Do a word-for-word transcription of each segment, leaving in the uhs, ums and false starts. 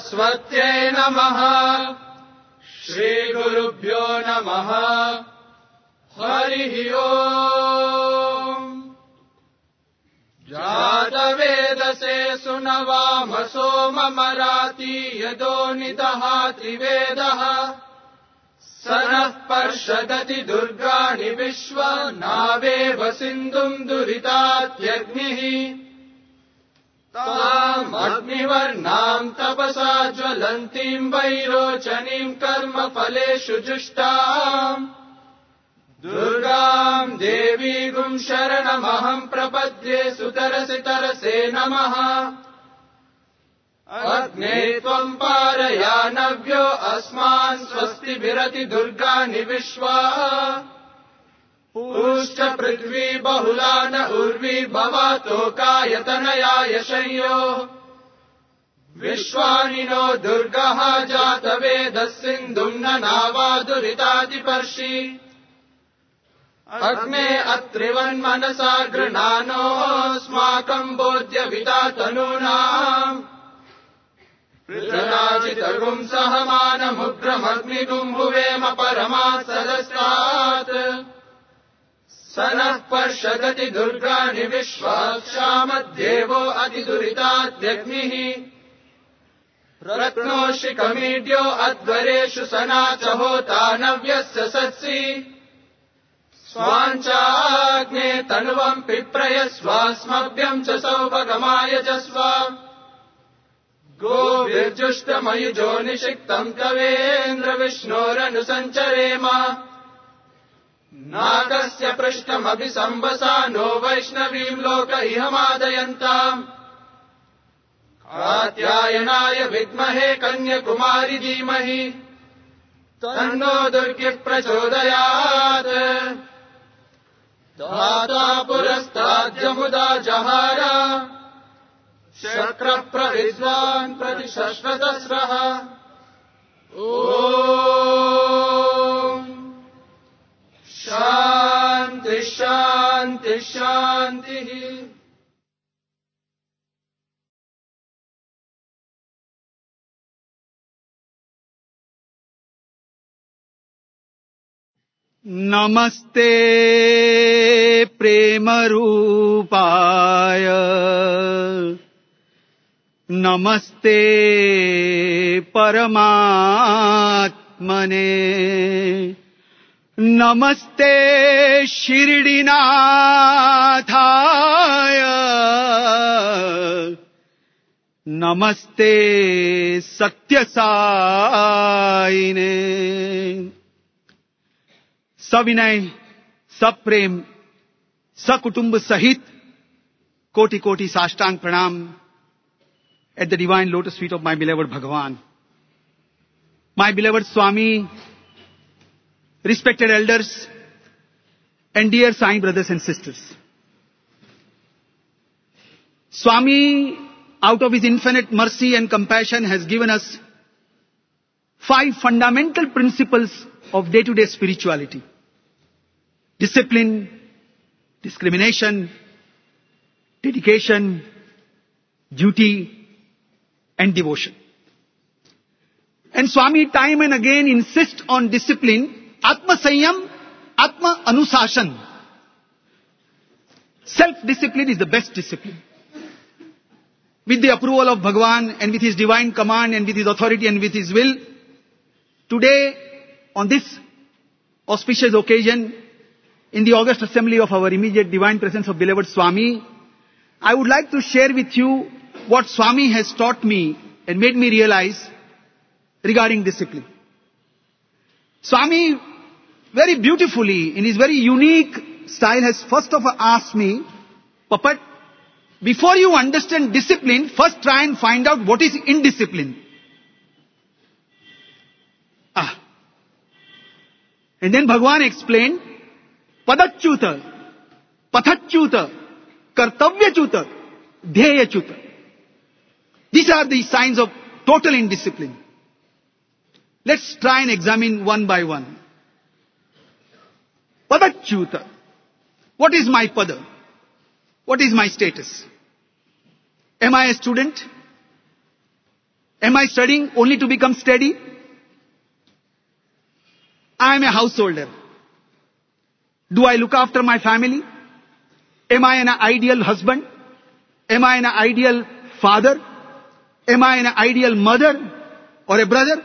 सरस्वत्यै नमः। श्रीगुरुभ्यो नमः। हरिः ओम्। जातवेदसे सुनवामसो ममराति यदो निदहाति वेदः। स नः पर्षदति दुर्गाणि विश्वा नावेव सिन्धुम् दुरितात्यग्निः। ताम् अग्निवर्णाम् तपसा ज्वलन्तीम् वैरोचनीम् कर्मफलेषु जुष्टाम् दुर्गाम् देवीगुम् शरणमहम् प्रपद्ये। सुतरसि तरसे नमः। अग्ने त्वम् पारयानव्यो अस्मान् स्वस्तिभिरति दुर्गाणि विश्वा। पूश्च पृथ्वी बहुला न उर्वी भवतोकायतनया यशंयोः। विश्वानि नो दुर्गः जातवेदः सिन्धुम् न नावादुरितादिपर्षि। अग्ने अत्रिवन्मनसा गृणानोऽस्माकम् बोध्यविता तनूनाम्। पृथराजितगुम् सहमानमुग्रमग्निगुम् भुवेम परमात् सदस्तात्। स नः पर्षदति दुर्गाणि विश्वाक्षामद्देवो अतिदुरिताद्यग्निः। रत्नोषिकमीड्यो अध्वरेषु सना च होता नव्यस्य सत्सि। स्वाञ्चाग्ने तनुवम् पिप्रयस्वास्मभ्यम् च सौभगमाय जस्व। गोभिर्जुष्टमयुजो निषिक्तम् तवेन्द्र विष्णोरनुसञ्चरेम। नाकस्य पृष्ठमभिसंवसा नो वैष्णवीम् लोक इहमादयन्ताम्। कात्यायनाय विद्महे कन्याकुमारि धीमहि तन्नो दुर्गिः प्रचोदयात्। दाता पुरस्ताद्यमुदा जहार शक्रप्रविद्वान् प्रतिशश्वतस्रः। ओम् शान्ति शान्ति शान्तिः। नमस्ते प्रेमरूपाय नमस्ते परमात्मने नमस्ते शिरडीनाथाय नमस्ते सत्यसाईने। सविनय सप्रेम सकुटुंब सहित कोटि कोटि साष्टांग प्रणाम at the divine lotus feet of my beloved Bhagavan. My beloved Swami, respected elders, and dear Sai brothers and sisters. Swami, out of his infinite mercy and compassion, has given us five fundamental principles of day-to-day spirituality: discipline, discrimination, dedication, duty, and devotion. And Swami time and again insists on discipline, Atma Sanyam, Atma Anushasan. Self-discipline is the best discipline. With the approval of Bhagavan and with his divine command and with his authority and with his will, today, on this auspicious occasion, in the august assembly of our immediate divine presence of beloved Swami, I would like to share with you what Swami has taught me and made me realize regarding discipline. Swami very beautifully, in his very unique style, has first of all asked me, Papat, before you understand discipline, first try and find out what is indiscipline. Ah. And then Bhagavan explained, Padachyuta, Pathachyuta, Kartavyachuta, Dhyeyachuta. These are the signs of total indiscipline. Let's try and examine one by one. Padachyuta. What is my pada? What is my status? Am I a student? Am I studying only to become steady? I am a householder. Do I look after my family? Am I an ideal husband? Am I an ideal father? Am I an ideal mother or a brother?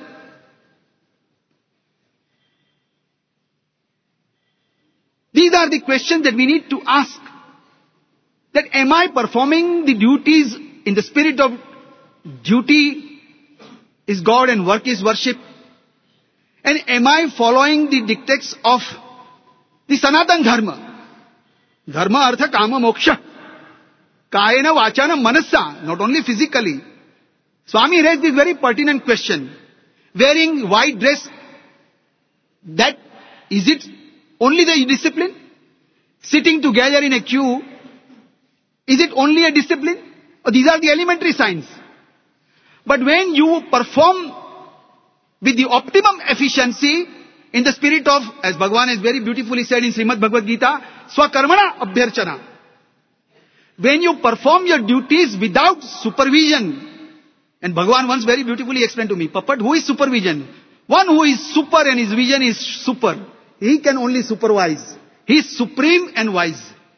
These are the questions that we need to ask. That am I performing the duties in the spirit of duty is God and work is worship? And am I following the dictates of the Sanatan Dharma? Dharma artha kama moksha. Kayena vachana manasa, not only physically. Swami raised this very pertinent question. Wearing white dress, that, is it only the discipline? Sitting together in a queue, is it only a discipline? Or these are the elementary signs. But when you perform with the optimum efficiency in the spirit of, as Bhagavan has very beautifully said in Srimad Bhagavad Gita, Swakarmana Abhyarchana. When you perform your duties without supervision, and Bhagavan once very beautifully explained to me, Papat, who is supervision? One who is super and his vision is super. He can only supervise. He is supreme and wise.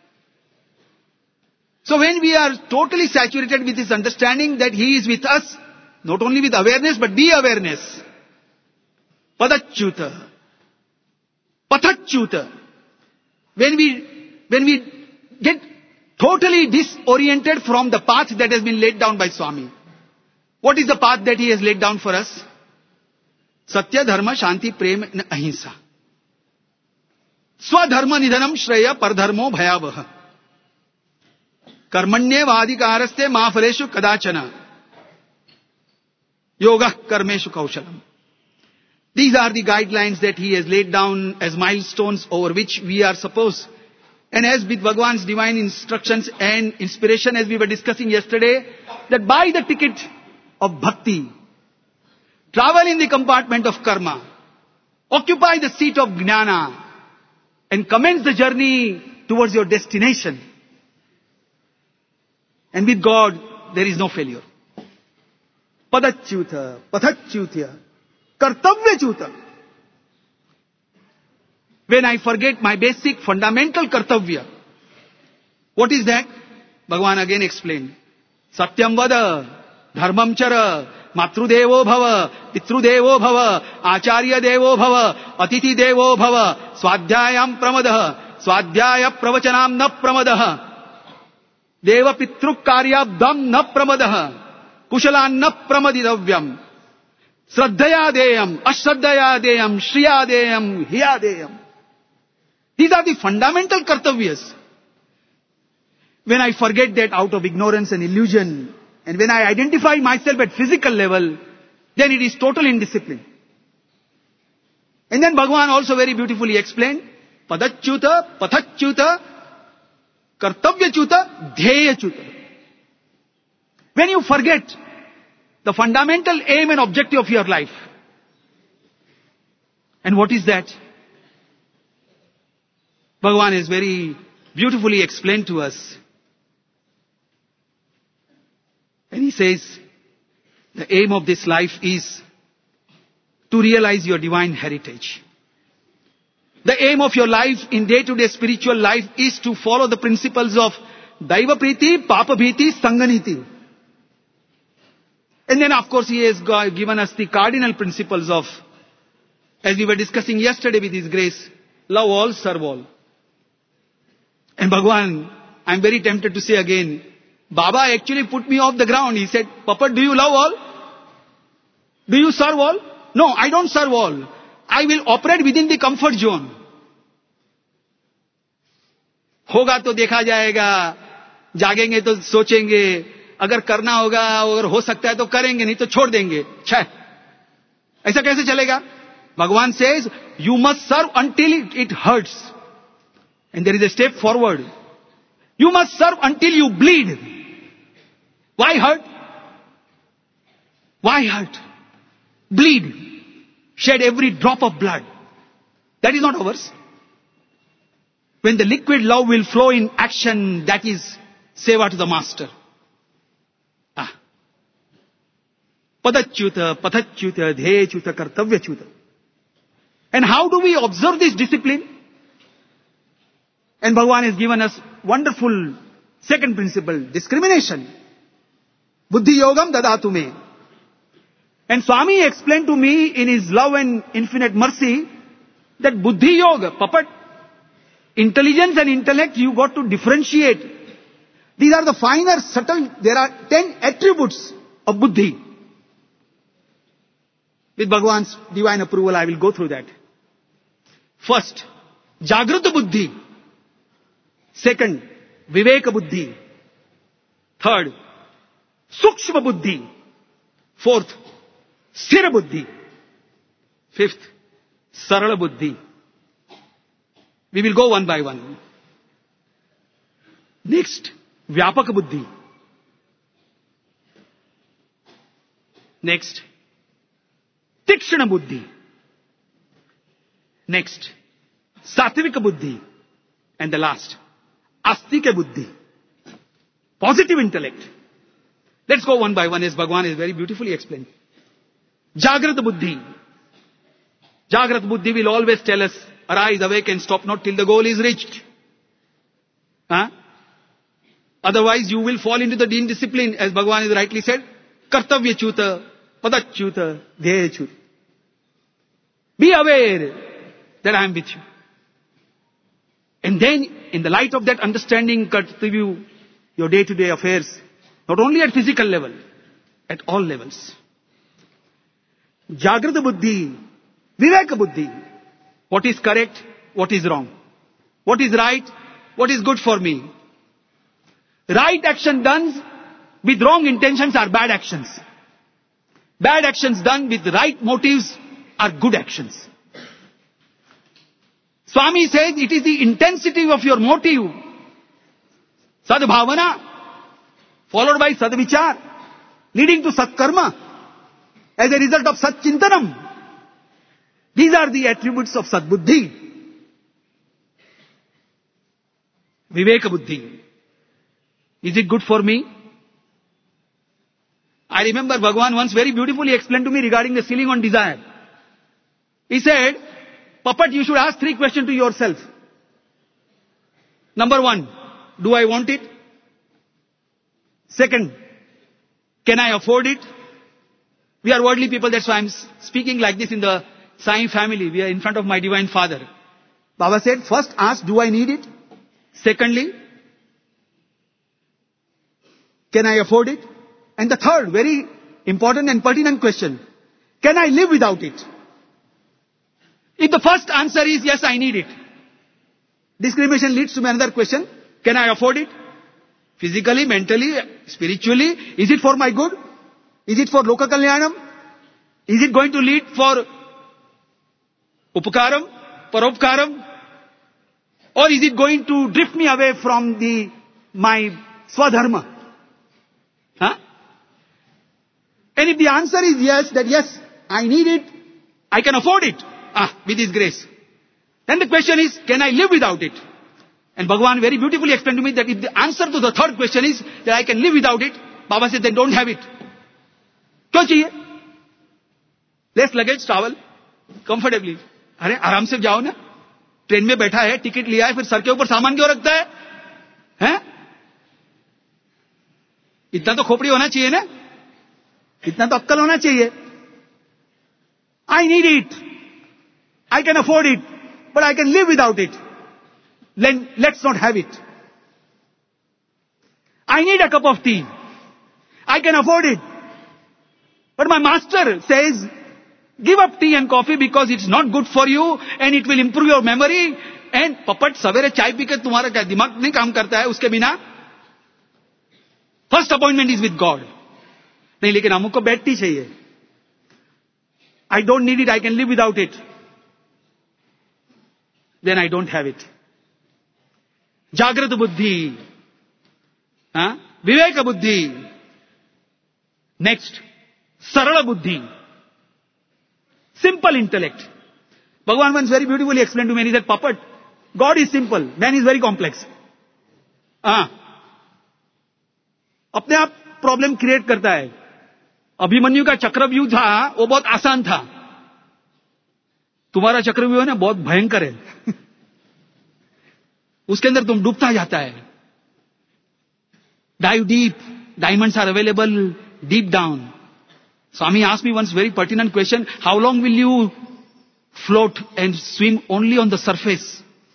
So when we are totally saturated with this understanding that He is with us, not only with awareness but the awareness, Padachyuta, Pathachyuta, when we, when we get totally disoriented from the path that has been laid down by Swami. What is the path that He has laid down for us? Satya, Dharma, Shanti, Prema, and Ahimsa. Swadharma nidhanam shreya pardharmo bhayavaha. Karmanye vadikaraste ma phaleshu kadachana. Yoga karmeshu kaushalam. These are the guidelines that He has laid down as milestones over which we are supposed. And as with Bhagavan's divine instructions and inspiration, as we were discussing yesterday, that buy the ticket of bhakti, travel in the compartment of karma, occupy the seat of jnana, and commence the journey towards your destination. And with God, there is no failure. Padachyuta, Pathachyutya, Kartavyachuta. When I forget my basic fundamental kartavya, what is that? Bhagavan again explained. Satyam vada, dharmam chara, matrudevo bhava, pitrudevo bhava, acharya devo bhava, atiti devo bhava, swadhyayam pramadah, swadhyaya pravachanam na pramadah, deva pitru karyabdam na pramadah, kushalan na pramadidavyam, sraddhaya deyam, ashraddhaya deyam, shriya deyam, hiya deyam. These are the fundamental kartavyas. When I forget that out of ignorance and illusion, and when I identify myself at physical level, then it is total indiscipline. And then Bhagavan also very beautifully explained, Padachyuta, Pathachyuta, Kartavyachuta, Dhyeyachuta. When you forget the fundamental aim and objective of your life, and what is that? Bhagavan has very beautifully explained to us. And he says, the aim of this life is to realize your divine heritage. The aim of your life in day-to-day spiritual life is to follow the principles of Daiva Priti, Papa Bhiti, Sanganiti. And then of course he has given us the cardinal principles of, as we were discussing yesterday with His grace, love all, serve all. And Bhagavan, I am very tempted to say again, Baba actually put me off the ground. He said, Papa, do you love all? Do you serve all? No, I don't serve all. I will operate within the comfort zone. होगा तो देखा जाएगा, जागेंगे तो सोचेंगे, अगर करना होगा, अगर हो सकता है तो करेंगे, नहीं तो छोड़ देंगे. छह. ऐसा कैसे चलेगा? Bhagavan says, you must serve until it, it hurts. And there is a step forward. You must serve until you bleed. Why hurt? Why hurt? Bleed. Shed every drop of blood. That is not ours. When the liquid love will flow in action, that is seva to the master. Ah. Padachyuta, Patachyuta, Dheyachyuta, Kartavyachyuta. And how do we observe this discipline? And Bhagavan has given us wonderful second principle, discrimination. Buddhi yogam dadatu me. And Swami explained to me in his love and infinite mercy that buddhi yoga, Papat, intelligence and intellect, you got to differentiate. These are the finer, subtle, there are ten attributes of buddhi. With Bhagavan's divine approval, I will go through that. First, Jagrata buddhi. Second, Viveka buddhi. Third, Sukshma buddhi. Fourth, Sthira buddhi. Fifth, Sarala buddhi. We will go one by one. Next, Vyapaka buddhi. Next, Tikshana buddhi. Next, Satvika buddhi. And the last, Astika buddhi. Positive intellect. Let's go one by one as Bhagavan is very beautifully explained. Jagrata buddhi. Jagrata buddhi will always tell us, arise, awake and stop not till the goal is reached. Huh? Otherwise you will fall into the indiscipline, as Bhagavan has rightly said. Kartavyachyuta, Padachyuta, Dheyachyuta. Be aware that I am with you. And then, in the light of that understanding, cut review your day-to-day affairs, not only at physical level, at all levels. Jagrata buddhi, Viveka buddhi. What is correct, what is wrong? What is right, what is good for me? Right action done with wrong intentions are bad actions. Bad actions done with right motives are good actions. Swami says it is the intensity of your motive, sadbhavana, followed by sadvichar, leading to satkarma, as a result of satchintanam. These are the attributes of sadbuddhi. Viveka buddhi. Is it good for me? I remember Bhagavan once very beautifully explained to me regarding the ceiling on desire. He said, Papat, you should ask three questions to yourself. Number one, do I want it? Second, can I afford it? We are worldly people, that's why I'm speaking like this in the Sai family. We are in front of my Divine Father. Baba said, first ask, do I need it? Secondly, can I afford it? And the third, very important and pertinent question, can I live without it? If the first answer is yes, I need it, discrimination leads to another question, can I afford it? Physically, mentally, spiritually, is it for my good? Is it for loka kalyanam? Is it going to lead for upakaram, paropkaram? Or is it going to drift me away from the my swadharma? Huh? And if the answer is yes, that yes, I need it, I can afford it, ah, with His grace, then the question is, can I live without it? And Bhagavan very beautifully explained to me that if the answer to the third question is that I can live without it, Baba said, then don't have it. क्यों चाहिए? Less luggage, travel comfortably. अरे आराम से जाओ ना, train में बैठा है, टिकट लिया है, फिर सर के ऊपर सामान क्यों रखता है? हैं? इतना तो खोपड़ी होना चाहिए ना, इतना तो अक्कल होना चाहिए. I need it, I can afford it, but I can live without it. Then let's not have it. I need a cup of tea, I can afford it, but my master says, give up tea and coffee because it's not good for you and it will improve your memory. And Papat, सवेरे चाय P के तुम्हारा क्या दिमाग नहीं काम करता है उसके बिना? First appointment is with God. नहीं, लेकिन हमको बेड टी चाहिए. I don't need it, I can live without it. Then I don't have it. Jagrata buddhi, huh? Viveka buddhi. Next, Sarala buddhi. Simple intellect. Bhagavan once very beautifully explained to me, he said, Papat, God is simple, man is very complex. हाँ, अपने आप problem create करता है. अभिमन्यु का चक्रव्यूह था, वो बहुत आसान था. तुम्हारा चक्रव्यूह है ना, बहुत भयंकर है. उसके अंदर तुम डूबता जाता है. Dive deep. Diamonds are available deep down. Swami asked me once very pertinent question. How long will you float and swim only on the surface?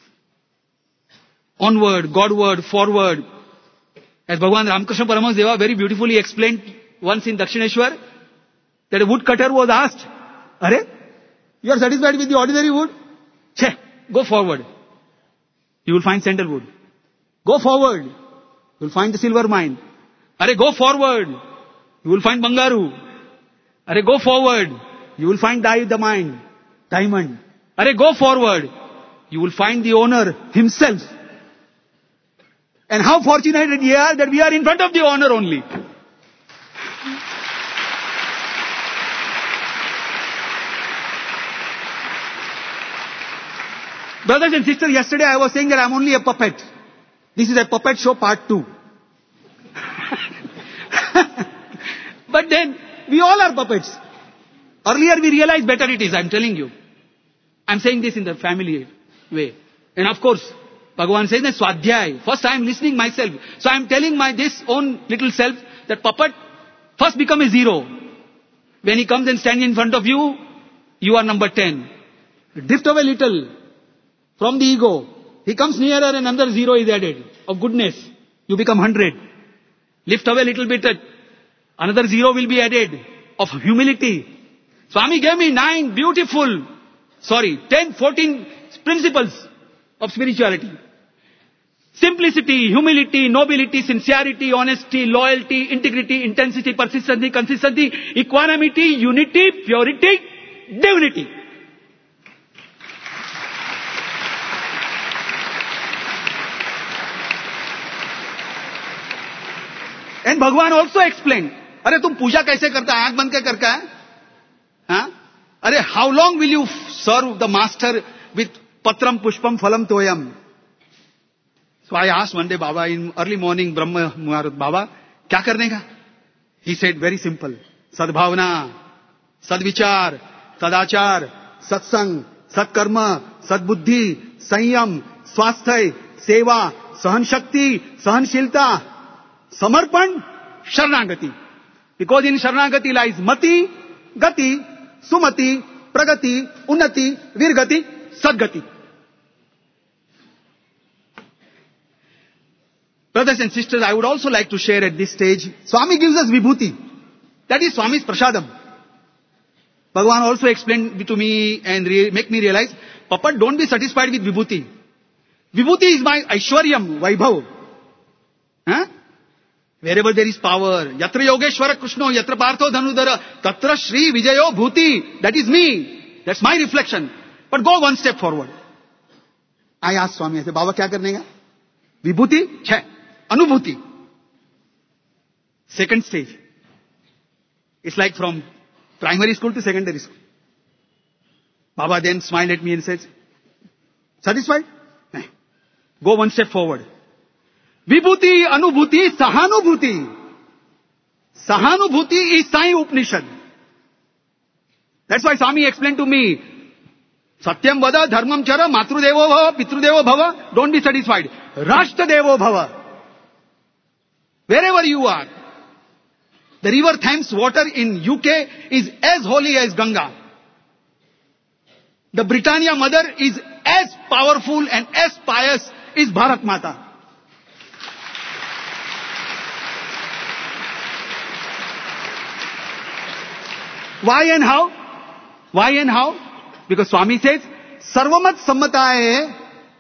Onward, Godward, forward. As Bhagavan Ramakrishna Paramahansa Deva very beautifully explained once in Dakshineshwar, that a woodcutter was asked, Are, you are satisfied with the ordinary wood? Che, go forward. You will find sandalwood. Go forward. You will find the silver mine. Are, go forward. You will find Bangaru. Are, go forward. You will find the mine. Diamond. Are, go forward. You will find the owner himself. And how fortunate we are that we are in front of the owner only. Brothers and sisters, yesterday I was saying that I am only a puppet. This is a puppet show part two. But then, we all are puppets. Earlier we realized better it is, I am telling you. I am saying this in the family way. And of course, Bhagavan says that Swadhyay. First I am listening myself. So I am telling my this own little self that puppet first become a zero. When he comes and stands in front of you, you are number ten. Drift away little from the ego. He comes nearer and another zero is added of goodness. You become hundred. Lift away a little bit, another zero will be added of humility. Swami gave me nine beautiful, sorry, ten, fourteen principles of spirituality. Simplicity, humility, nobility, sincerity, honesty, loyalty, integrity, intensity, persistency, consistency, equanimity, unity, purity, divinity. And Bhagavan also explained, अरे तुम पूजा कैसे करता है, आंख बंद के करता है? हाँ? अरे how long will you serve the master with patram pushpam phalam toyam? So I asked one day Baba in early morning, Brahma Muhurat, Baba, क्या करने का? He said very simple, sadbhavana, sadvichar, sadachar, satsang, satkarma, sadbuddhi, sanyam, swasthya, seva, sahan shakti, sahanshilta, samarpan, sharnagati. Because in sharnagati lies mati, gati, sumati, pragati, unnati, virgati, sadgati. Brothers and sisters, I would also like to share at this stage, Swami gives us vibhuti. That is Swami's prasadam. Bhagavan also explained to me and re- make me realize, Papa, don't be satisfied with vibhuti. Vibhuti is my aishwaryam, vaibhav. Huh? Wherever there is power, yatra yogeshwara krishno, yatra partho dhanudara, tatra shri vijayo bhuti. That is me. That's my reflection. But go one step forward. I asked Swami, I said, Baba, kya karne ka? Vibhuti, chhe. Anubhuti. Second stage. It's like from primary school to secondary school. Baba then smiled at me and said, satisfied? Nahin. Go one step forward. Vibhuti, Anubhuti, Sahanubhuti. Sahanubhuti is Sai Upanishad. That's why Swami explained to me, Satyam vada, dharmam chara, matrudevo bhava, pitrudevo bhava. Don't be satisfied. Rashtradevo bhava. Wherever you are. The river Thames water in U K is as holy as Ganga. The Britannia mother is as powerful and as pious as Bharat Mata. Why and how? Why and how? Because Swami says, Sarvamat sammataye,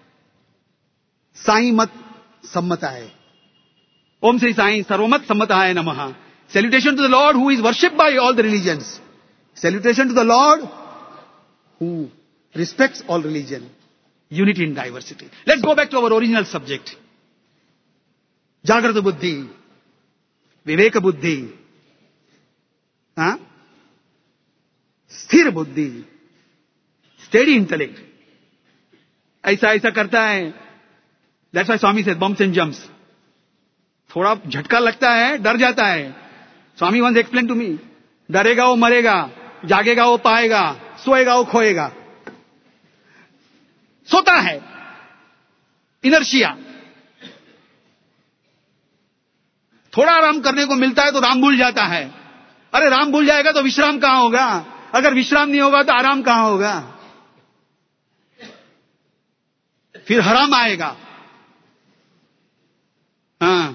Sai mat sammataye. Om Sri Sai, Sarvamat sammataye namaha. Salutation to the Lord who is worshipped by all the religions. Salutation to the Lord who respects all religion. Unity in diversity. Let's go back to our original subject. Jagrata buddhi. Viveka buddhi. Huh? स्थिर बुद्धि, steady intellect. ऐसा ऐसा करता है. That's why Swami says bumps and jumps. थोड़ा झटका लगता है, डर जाता है. Swami once explained to me, डरेगा वो मरेगा, जागेगा वो पाएगा, सोएगा वो खोएगा. सोता है, इनर्शिया. थोड़ा आराम करने को मिलता है तो राम भूल जाता है. अरे राम भूल जाएगा तो विश्राम कहां होगा? अगर विश्राम नहीं होगा तो आराम कहां होगा? फिर हराम आएगा. हाँ,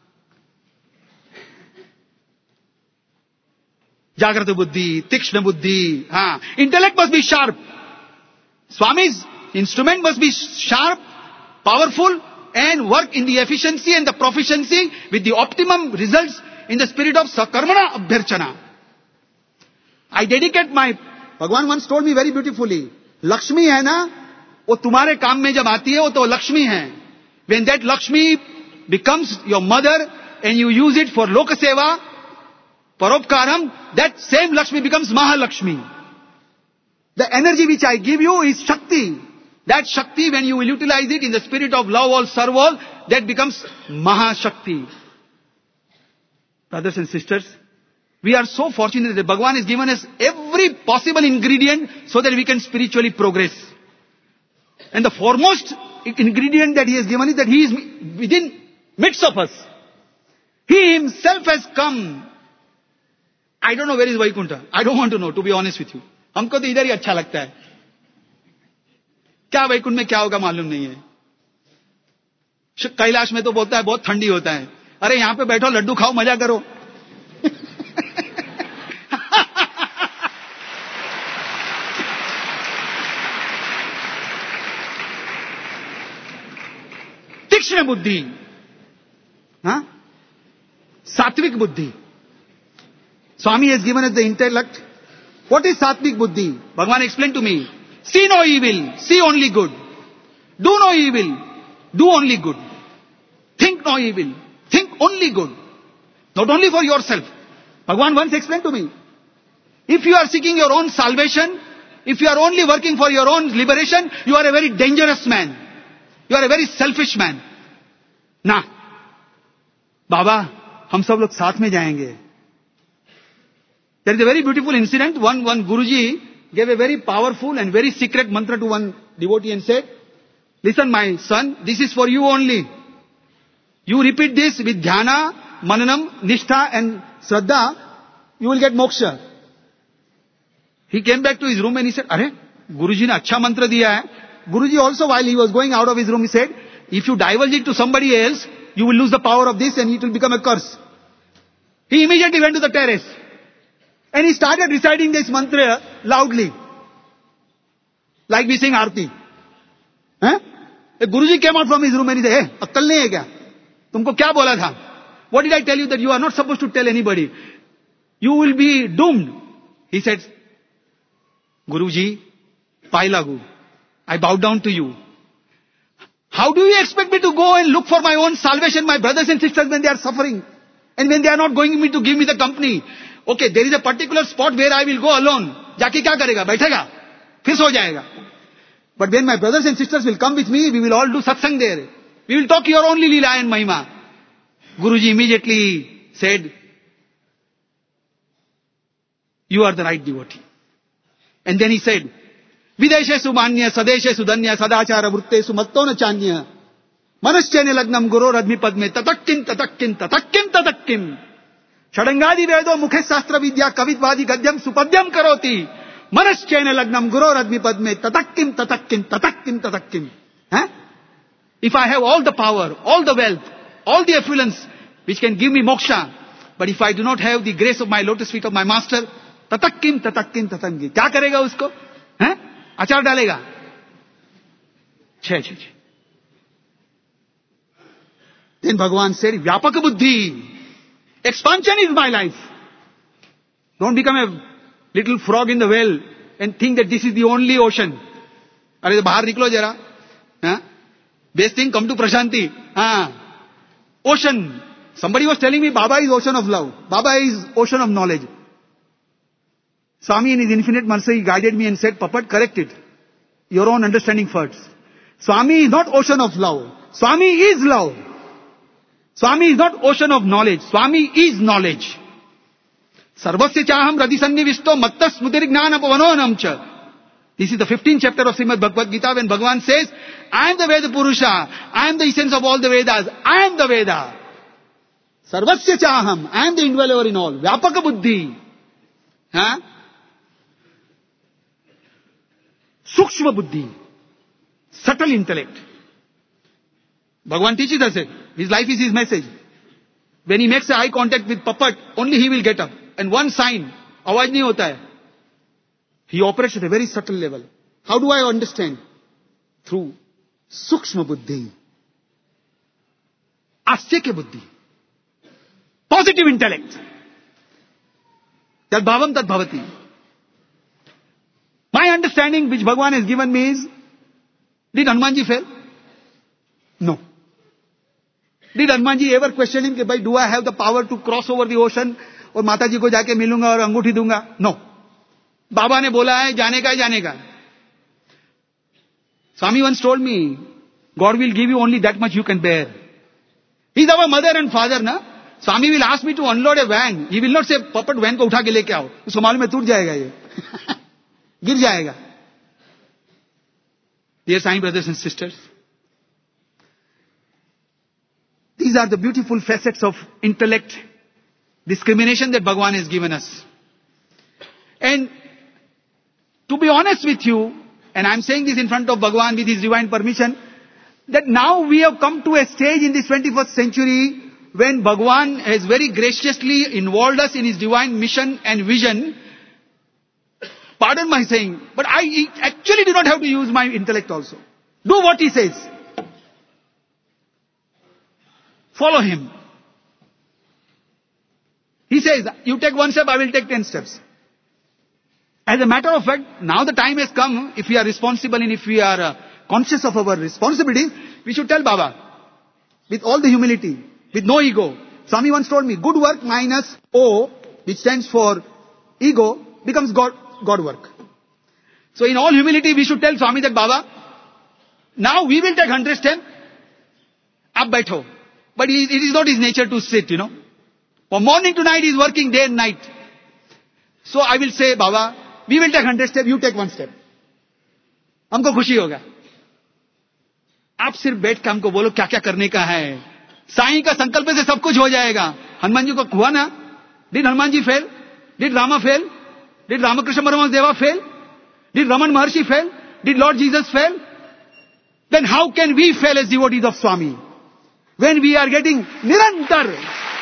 जागृत बुद्धि, तीक्ष्ण बुद्धि. हाँ, intellect must be sharp. Swami's instrument must be sharp, powerful, and work in the efficiency and the proficiency with the optimum results in the spirit of sakarmana abhyarchana. I dedicate my, Bhagwan once told me very beautifully, Lakshmi है ना, वो तुम्हारे काम में जब आती है वो तो Lakshmi है. When that Lakshmi becomes your mother and you use it for lokaseva, paropkaram, that same Lakshmi becomes Mahalakshmi. The energy which I give you is Shakti. That Shakti, when you will utilize it in the spirit of love all, serve all, that becomes Mahashakti. Brothers and sisters, we are so fortunate that Bhagavan has given us every possible ingredient so that we can spiritually progress. And the foremost ingredient that He has given is that He is within midst of us. He Himself has come. I don't know where is Vaikuntha. I don't want to know, to be honest with you. हमको तो इधर ही अच्छा लगता है. क्या वैकुंठ में क्या होगा मालूम नहीं है. कैलाश में तो बोलता है बहुत ठंडी होता है. अरे यहां पे बैठो, लड्डू खाओ, मजा करो. तीक्ष्ण बुद्धि, हाँ, सात्विक बुद्धि. Swami has given us the intellect. What is Sattvic Buddhi? Bhagavan explained to me. See no evil, see only good. Do no evil, do only good. Think no evil, think only good. Not only for yourself. Bhagavan once explained to me. If you are seeking your own salvation, if you are only working for your own liberation, you are a very dangerous man. You are a very selfish man. ना, बाबा हम सब लोग साथ में जाएंगे. There is a very beautiful incident. One, one Guruji gave a very powerful and very secret mantra to one devotee and said, listen my son, this is for you only. You repeat this with dhyana, mananam, nishtha and shraddha, you will get moksha. He came back to his room and he said, Arre, Guruji ne acha mantra diya hai. Guruji also, while he was going out of his room, he said, if you divulge it to somebody else, you will lose the power of this and it will become a curse. He immediately went to the terrace. And he started reciting this mantra loudly. Like we sing Aarti. Huh? A Guruji came out from his room and he said, hey, akkal nahi hai kya? Tumko kya bola tha? What did I tell you that you are not supposed to tell anybody? You will be doomed. He said, Guruji, pai lagu. I bow down to you. How do you expect me to go and look for my own salvation, my brothers and sisters, when they are suffering? And when they are not going me to give me the company? Okay, there is a particular spot where I will go alone. जाके क्या करेगा? बैठेगा, फिर सो जाएगा. But when my brothers and sisters will come with me, we will all do satsang there. We will talk your only Leela and Mahima. Guruji immediately said, you are the right devotee. And then he said, Videshesu manya, sadeshesu danya, sadachara vrittesu mattona chanya. Manaschene lagnam guru radmi padme, tatakkim, tatakkim, tatakkim, tatakkim. Shadangadi vedo mukhe sastra vidya kavitvadi gadyam supadyam karoti. Manaschene lagnam guru radmi padme, tatakkim, tatakkim, tatakkim, tatakkim. Huh? If I have all the power, all the wealth, all the affluence which can give me moksha, but if I do not have the grace of my lotus feet of my master, tatakkim, tatakkim, tatakkim. क्या करेगा उसको? हैं? अचार डालेगा? छे छे छे. Then Bhagavan said, Vyapaka buddhi. Expansion is my life. Don't become a little frog in the well and think that this is the only ocean. अरे तो बाहर निकलो जरा. हाँ? Best thing, come to Prashanti. हाँ. Ocean. Somebody was telling me, Baba is ocean of love. Baba is ocean of knowledge. Swami in his infinite mercy guided me and said, Papat, correct it. Your own understanding first. Swami is not ocean of love. Swami is love. Swami is not ocean of knowledge. Swami is knowledge. Sarvasya chaham radhisannivisto matta smritirjnana pavanonam cha. This is the fifteenth chapter of Srimad Bhagavad Gita when Bhagavan says, I am the Veda Purusha, I am the essence of all the Vedas, I am the Veda. Sarvasya chaham, I am the indweller in all. Vyapaka buddhi. Huh? Sukshma buddhi. Subtle intellect. Bhagavan teaches us it. His life is his message. When he makes eye contact with puppet, only he will get up. And one sign, आवाज नहीं होता है. He operates at a very subtle level. How do I understand? Through Sukshma buddhi. Astyakya buddhi. Positive intellect. Tad bhavam tad bhavati. My understanding which Bhagavan has given me is, did Hanumanji fail? No. Did Hanumanji ever question him, कि do I have the power to cross over the ocean और माता जी को जाके मिलूंगा और अंगूठी दूंगा? No. बाबा ने बोला है जाने का है जाने का. Swami once told me, God will give you only that much you can bear. He is our mother and father, na? Swami will ask me to unload a van. He will not say, puppet van को उठा के लेके आओ. उसको मालूम है टूट जाएगा ये. गिर जाएगा. Dear Sai brothers and sisters, these are the beautiful facets of intellect, discrimination that Bhagavan has given us. And to be honest with you, and I am saying this in front of Bhagavan with his divine permission, that now we have come to a stage in this twenty-first century when Bhagavan has very graciously involved us in his divine mission and vision. Pardon my saying, but I actually do not have to use my intellect also. Do what he says. Follow him. He says, you take one step, I will take ten steps. As a matter of fact, now the time has come, if we are responsible and if we are uh, conscious of our responsibilities, we should tell Baba, with all the humility, with no ego. Swami once told me, good work minus O, which stands for ego, becomes God, God work. So in all humility, we should tell Swami that, Baba, now we will take one hundred steps, ab baitho. But it is not his nature to sit, you know. From morning to night, he is working day and night. So I will say, Baba, we will take one hundred steps, you take one step. हमको खुशी होगा. आप सिर्फ बैठ के हमको बोलो क्या क्या करने का है. साईं का संकल्प से सब कुछ हो जाएगा. हनुमान जी को हुआ ना? Did Hanuman ji fail? Did Rama fail? Did Ramakrishna Paramahansa Deva fail? Did Raman Maharshi fail? Did Lord Jesus fail? Then how can we fail as devotees of Swami? When we are getting nirantar.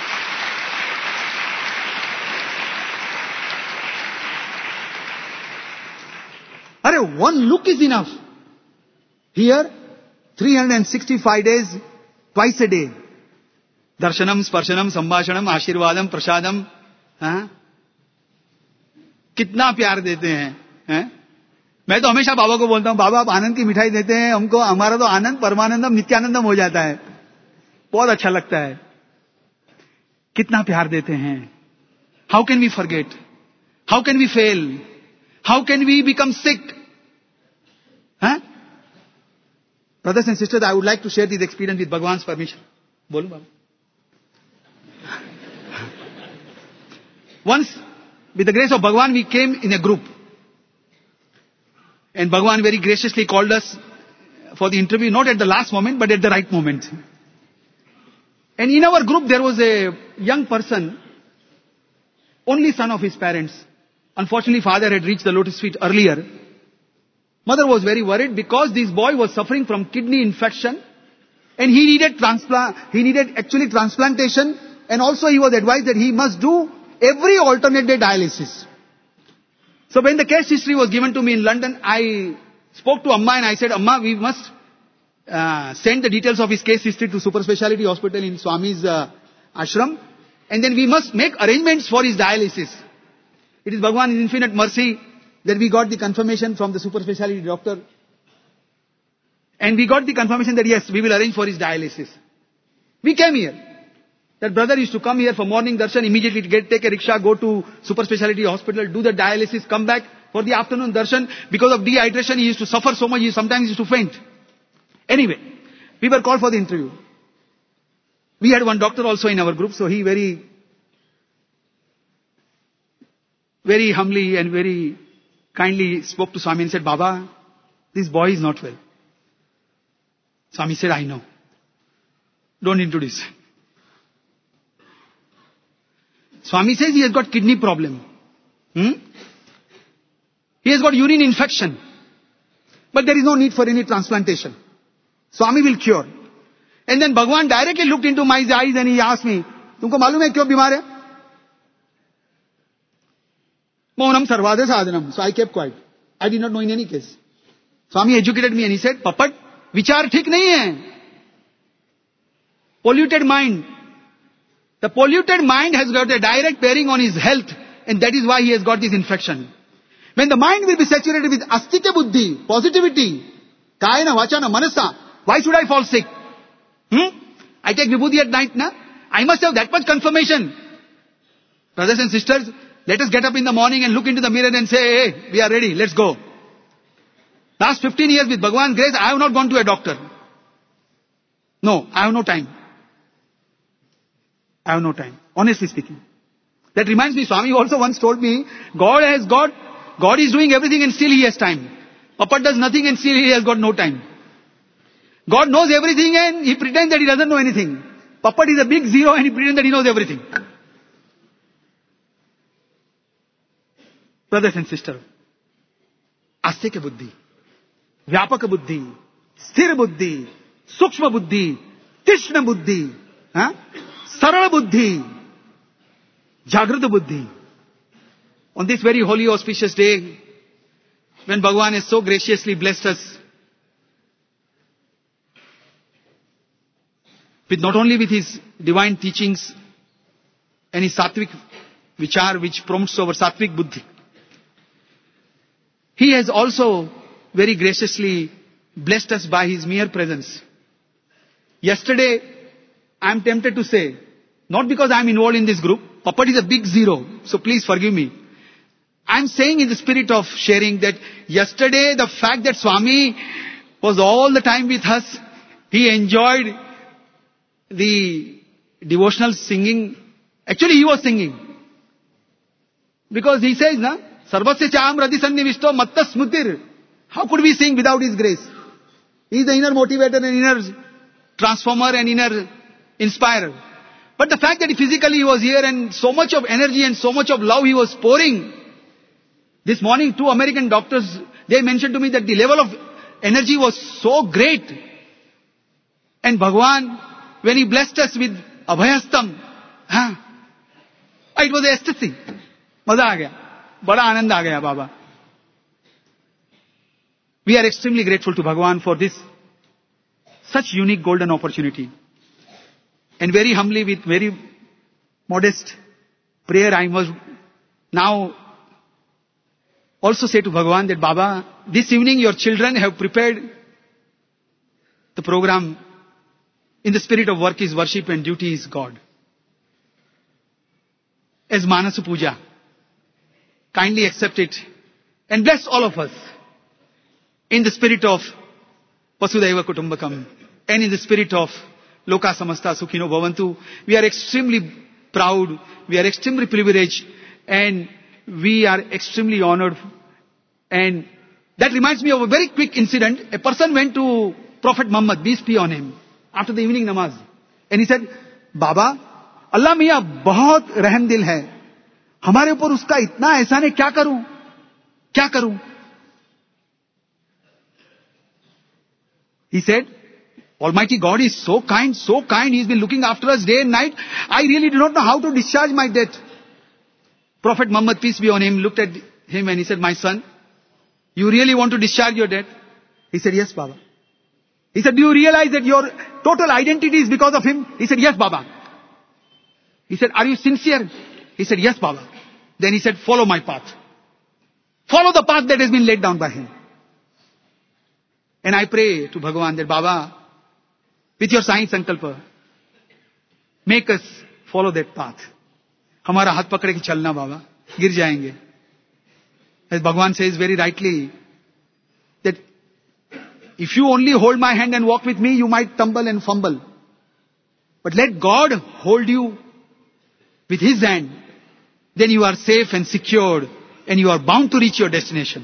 Arre, one look is enough. Here, three hundred sixty-five days, twice a day. Darshanam, Sparshanam, Sambhashanam, Ashirvadam, Prasadam. हाँ? कितना प्यार देते हैं, हैं? मैं तो हमेशा बाबा को बोलता हूँ, बाबा आप आनंद की मिठाई देते हैं हमको, हमारा तो आनंद परमानंदम नित्यानंदम हो जाता है. बहुत अच्छा लगता है. कितना प्यार देते हैं. How can we forget? How can we fail? How can we become sick? Huh? Brothers and sisters, I would like to share this experience with Bhagavan's permission. बोलूं बाबा? Once, with the grace of Bhagavan, we came in a group. And Bhagavan very graciously called us for the interview, not at the last moment, but at the right moment. And in our group, there was a young person, only son of his parents. Unfortunately, father had reached the lotus feet earlier. Mother was very worried because this boy was suffering from kidney infection. And he needed transplant, he needed actually transplantation. And also he was advised that he must do every alternate day dialysis. So when the case history was given to me in London, I spoke to Amma and I said, Amma, we must uh, send the details of his case history to Super Speciality Hospital in Swami's uh, ashram. And then we must make arrangements for his dialysis. It is Bhagavan's infinite mercy that we got the confirmation from the Super Speciality doctor. And we got the confirmation that yes, we will arrange for his dialysis. We came here. That brother used to come here for morning darshan, immediately get, take a rickshaw, go to Super Speciality Hospital, do the dialysis, come back for the afternoon darshan. Because of dehydration, he used to suffer so much, he sometimes used to faint. Anyway, we were called for the interview. We had one doctor also in our group, so he very very humbly and very kindly spoke to Swami and said, Baba, this boy is not well. Swami said, I know. Don't introduce. Swami says he has got kidney problem. Hmm? He has got urine infection. But there is no need for any transplantation. Swami will cure. And then Bhagwan directly looked into my eyes and he asked me, तुमको मालूम है क्यों बीमार है? Maunam sarvada sadhanam. So I kept quiet. I did not know in any case. Swami educated me and he said, Papat, vichar ठीक नहीं है. Polluted mind. The polluted mind has got a direct bearing on his health and that is why he has got this infection. When the mind will be saturated with astika buddhi, positivity, kayana, vachana, manasa, why should I fall sick? Hmm? I take vibhuti at night, na? I must have that much confirmation. Brothers and sisters, let us get up in the morning and look into the mirror and say, hey, we are ready, let's go. Last fifteen years with Bhagwan's grace, I have not gone to a doctor. No, I have no time. I have no time, honestly speaking. That reminds me, Swami also once told me, God has got, God is doing everything and still he has time. Papat does nothing and still he has got no time. God knows everything and he pretends that he doesn't know anything. Papat is a big zero and he pretends that he knows everything. Brothers and sisters, Astika buddhi, Vyapaka buddhi, Sthira buddhi, Sukshma buddhi, Tishna buddhi, huh? Sarala buddhi, Jagrata buddhi. On this very holy auspicious day, when Bhagwan has so graciously blessed us with not only with his divine teachings and his sattvic vichar which promotes our sattvic buddhi, he has also very graciously blessed us by his mere presence. Yesterday, I am tempted to say, not because I am involved in this group, Papat is a big zero, so please forgive me. I am saying in the spirit of sharing that yesterday the fact that Swami was all the time with us, he enjoyed the devotional singing. Actually he was singing. Because he says, na, Sarvasya cham radhi sannivishto matta smutir. How could we sing without his grace? He is the inner motivator and inner transformer and inner inspirer. But the fact that physically he was here and so much of energy and so much of love he was pouring. This morning two American doctors, they mentioned to me that the level of energy was so great. And Bhagwan, when he blessed us with Abhayastam, huh, it was ecstasy. Maza aa gaya. Bada anand aa gaya, Baba. We are extremely grateful to Bhagwan for this such unique golden opportunity. And very humbly, with very modest prayer, I must now also say to Bhagwan that, Baba, this evening your children have prepared the program in the spirit of work is worship and duty is God. As Manasa Puja. Kindly accept it and bless all of us in the spirit of Vasudhaiva Kutumbakam and in the spirit of Loka Samasta Sukhino Bhavantu. We are extremely proud, we are extremely privileged and we are extremely honored. And that reminds me of a very quick incident. A person went to Prophet Muhammad, peace be on him, after the evening namaz. And he said, Baba, Allah Miyan bahut rahm dil hai. हमारे ऊपर उसका इतना एहसान है, क्या करूं क्या करूं? He said, Almighty God is so kind, so kind. He's been looking after us day and night. I really do not know how to discharge my debt. Prophet Muhammad, peace be on him, looked at him and he said, my son, you really want to discharge your debt? He said, yes, Baba. He said, do you realize that your total identity is because of him? He said, yes, Baba. He said, are you sincere? He said, yes, Baba. Then he said, follow my path. Follow the path that has been laid down by him. And I pray to Bhagavan that, Baba, with your Sai Sankalpa, make us follow that path. Hamara hath pakde ke chalna, Baba. Gir jayenge. As Bhagavan says very rightly, that if you only hold my hand and walk with me, you might tumble and fumble. But let God hold you with his hand. then you are safe and secured and you are bound to reach your destination.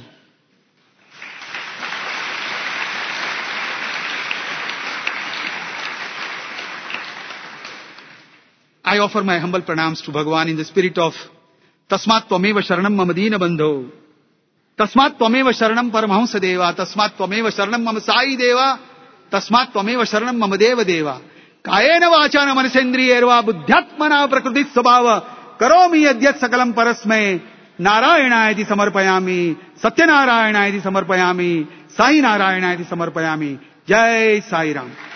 I offer my humble pranams to Bhagavan in the spirit of Tasmat Tvameva Sharanam Mama Dina Bandho. Tasmat Tvameva Sharanam Paramahamsa Deva. Tasmat Tvameva Sharanam Mama Sai Deva. Tasmat Tvameva Sharanam Mama Deva Deva. Kayena Vachana Manasendriyerva Buddhyatmana Prakritis Svabhava Karomi Adyat Sakalam Parasme Narayanayati Samarpayami Satyanarayanayati Samarpayami Sai Narayanayati Samarpayami. Jai Sai Ram.